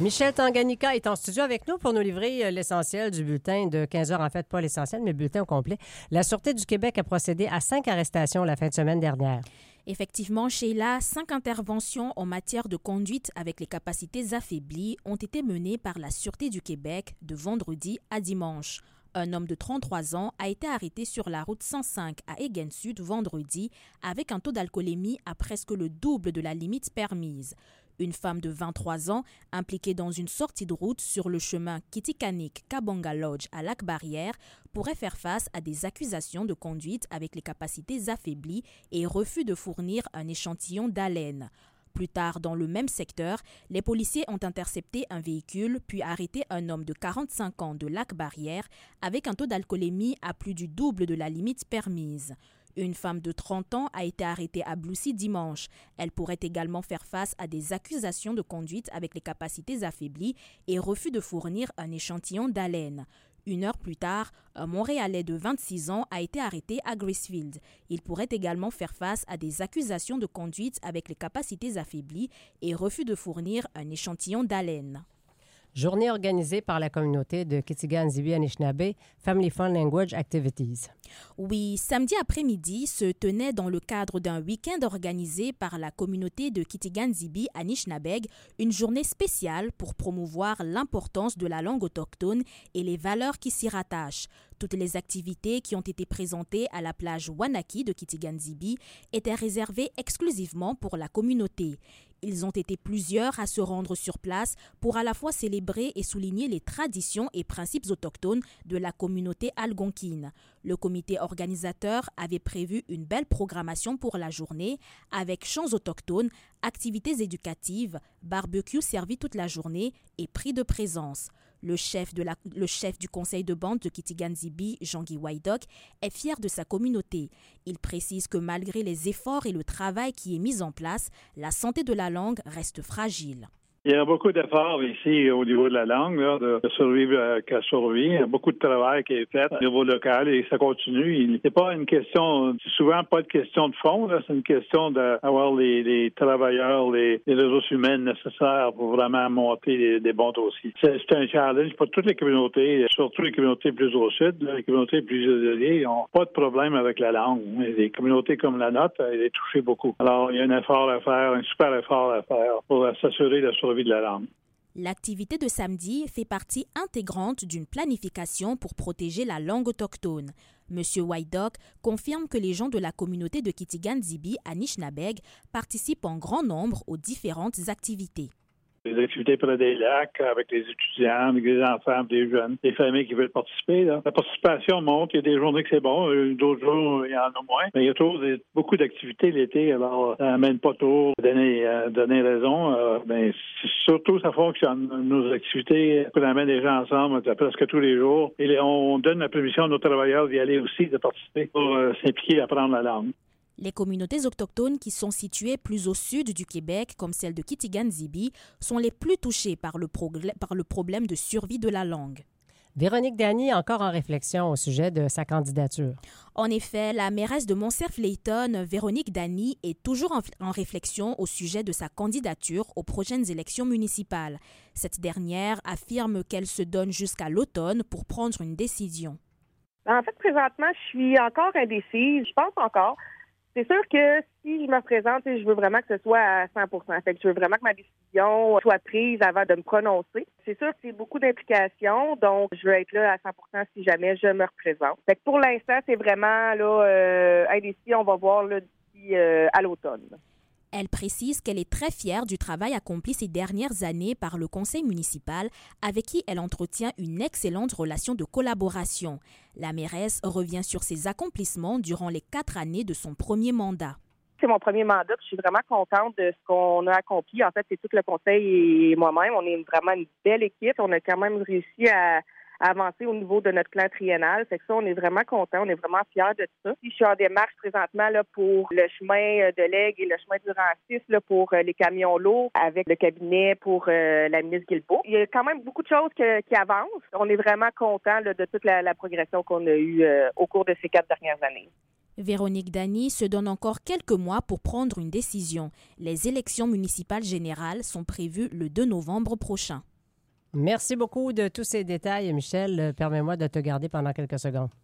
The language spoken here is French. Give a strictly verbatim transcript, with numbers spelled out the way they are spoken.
Michel Tanganyika est en studio avec nous pour nous livrer l'essentiel du bulletin de quinze heures. En fait, pas l'essentiel, mais le bulletin au complet. La Sûreté du Québec a procédé à cinq arrestations la fin de semaine dernière. Effectivement, Sheila, cinq interventions en matière de conduite avec les capacités affaiblies ont été menées par la Sûreté du Québec de vendredi à dimanche. Un homme de trente-trois ans a été arrêté sur la route cent cinq à Egan Sud vendredi avec un taux d'alcoolémie à presque le double de la limite permise. Une femme de vingt-trois ans, impliquée dans une sortie de route sur le chemin Kitikanik-Kabonga Lodge à Lac-Barrière, pourrait faire face à des accusations de conduite avec les capacités affaiblies et refus de fournir un échantillon d'haleine. Plus tard, dans le même secteur, les policiers ont intercepté un véhicule puis arrêté un homme de quarante-cinq ans de Lac-Barrière avec un taux d'alcoolémie à plus du double de la limite permise. Une femme de trente ans a été arrêtée à Bloussy dimanche. Elle pourrait également faire face à des accusations de conduite avec les capacités affaiblies et refus de fournir un échantillon d'haleine. Une heure plus tard, un Montréalais de vingt-six ans a été arrêté à Gracefield. Il pourrait également faire face à des accusations de conduite avec les capacités affaiblies et refus de fournir un échantillon d'haleine. Journée organisée par la communauté de Kitigan-Zibi-Anishinaabe, Family Fun Language Activities. Oui, samedi après-midi se tenait dans le cadre d'un week-end organisé par la communauté de Kitigan-Zibi-Anishinaabe une journée spéciale pour promouvoir l'importance de la langue autochtone et les valeurs qui s'y rattachent. Toutes les activités qui ont été présentées à la plage Wanaki de Kitigan-Zibi étaient réservées exclusivement pour la communauté. Ils ont été plusieurs à se rendre sur place pour à la fois célébrer et souligner les traditions et principes autochtones de la communauté algonquine. Le comité organisateur avait prévu une belle programmation pour la journée avec chants autochtones, activités éducatives, barbecue servi toute la journée et prix de présence. Le chef, de la, le chef du conseil de bande de Kitigan-Zibi, Jean-Guy Waidoc, est fier de sa communauté. Il précise que malgré les efforts et le travail qui est mis en place, la santé de la langue reste fragile. Il y a beaucoup d'efforts ici au niveau de la langue, là, de survivre qu'à survie. Il y a beaucoup de travail qui est fait au niveau local et ça continue. C'est pas une question, c'est souvent pas de question de fond, là, c'est une question d'avoir les, les travailleurs, les, les ressources humaines nécessaires pour vraiment monter des, des bons dossiers. C'est, c'est un challenge pour toutes les communautés, surtout les communautés plus au sud, là, les communautés plus isolées n'ont pas de problème avec la langue. Les communautés comme la nôtre, elle est touchée beaucoup. Alors, il y a un effort à faire, un super effort à faire pour s'assurer la survie de la langue. L'activité de samedi fait partie intégrante d'une planification pour protéger la langue autochtone. Monsieur Waidoc confirme que les gens de la communauté de Kitigan-Zibi-Anishinaabe participent en grand nombre aux différentes activités. Des activités près des lacs avec les étudiants, avec les enfants, des jeunes, des familles qui veulent participer. Là. La participation monte. Il y a des journées que c'est bon, d'autres jours, il y en a moins. Mais il y a toujours des, beaucoup d'activités l'été, alors ça n'amène pas trop donner, euh, donner raison. Euh, ben, surtout, ça fonctionne. Nos activités, on amène les gens ensemble presque tous les jours. Et les, on donne la permission à nos travailleurs d'y aller aussi, de participer pour euh, s'impliquer à apprendre la langue. Les communautés autochtones qui sont situées plus au sud du Québec, comme celle de Kitigan-Zibi, sont les plus touchées par le, progr- par le problème de survie de la langue. Véronique Dany, encore en réflexion au sujet de sa candidature. En effet, la mairesse de Montcerf-Léton, Véronique Dany, est toujours en, en réflexion au sujet de sa candidature aux prochaines élections municipales. Cette dernière affirme qu'elle se donne jusqu'à l'automne pour prendre une décision. En fait, présentement, je suis encore indécise. Je pense encore. C'est sûr que si je me présente, je veux vraiment que ce soit à cent pour cent. Fait que je veux vraiment que ma décision soit prise avant de me prononcer. C'est sûr que c'est beaucoup d'implications, donc je veux être là à cent pour cent si jamais je me représente. Fait que pour l'instant, c'est vraiment là euh, indécis. On va voir là, d'ici euh, à l'automne. Elle précise qu'elle est très fière du travail accompli ces dernières années par le conseil municipal avec qui elle entretient une excellente relation de collaboration. La mairesse revient sur ses accomplissements durant les quatre années de son premier mandat. C'est mon premier mandat, je suis vraiment contente de ce qu'on a accompli. En fait, c'est tout le conseil et moi-même. On est vraiment une belle équipe. On a quand même réussi à à avancer au niveau de notre plan triennal. Fait que ça, on est vraiment contents, on est vraiment fiers de ça. Puis, je suis en démarche présentement là, pour le chemin de Lègue et le chemin du Rancis là, pour euh, les camions lourds avec le cabinet pour euh, la ministre Guilbeault. Il y a quand même beaucoup de choses que, qui avancent. On est vraiment contents là, de toute la, la progression qu'on a eue euh, au cours de ces quatre dernières années. Véronique Dany se donne encore quelques mois pour prendre une décision. Les élections municipales générales sont prévues le deux novembre prochain. Merci beaucoup de tous ces détails, Michel. Permets-moi de te garder pendant quelques secondes.